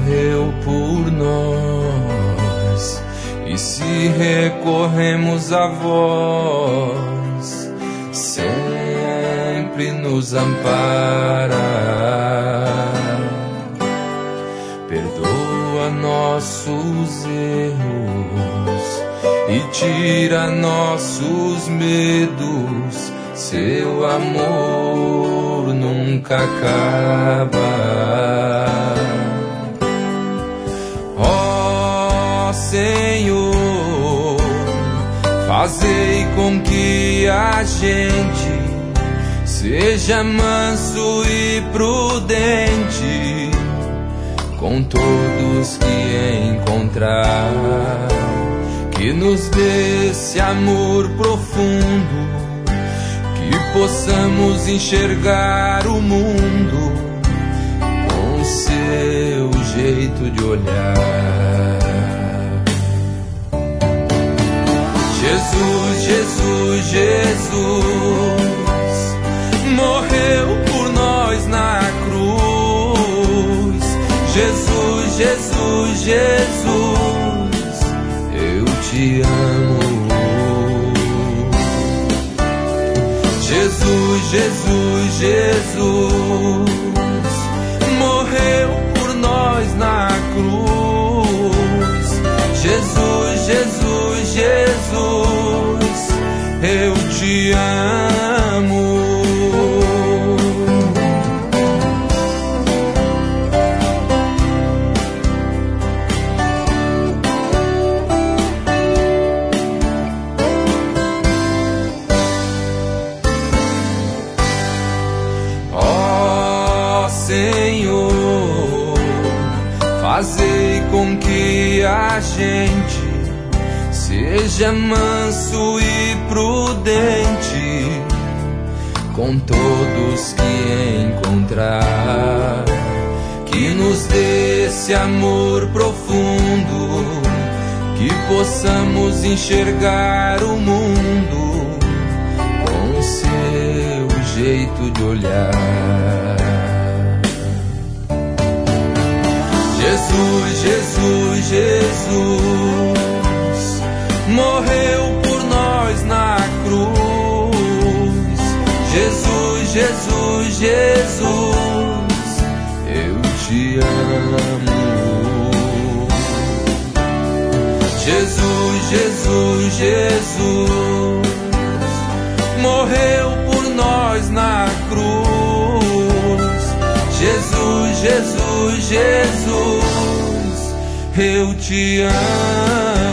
morreu por nós, e se recorremos a vós, sempre nos ampara. Perdoa nossos erros e tira nossos medos, seu amor nunca acaba. Ó Senhor, fazei com que a gente seja manso e prudente com todos que encontrar, que nos dê esse amor profundo, que possamos enxergar o mundo com o seu jeito de olhar. Jesus, Jesus, Jesus morreu por nós na cruz. Jesus, Jesus, Jesus, eu te amo. Jesus, Jesus, Jesus morreu por nós na cruz. Jesus, Jesus, Jesus, eu te amo. Senhor, fazei com que a gente seja manso e prudente com todos que encontrar, que nos dê esse amor profundo, que possamos enxergar o mundo com o seu jeito de olhar. Jesus, Jesus, Jesus morreu por nós na cruz. Jesus, Jesus, Jesus, eu te amo. Jesus, Jesus, Jesus morreu por nós na cruz. Jesus, Jesus, Jesus, eu te amo.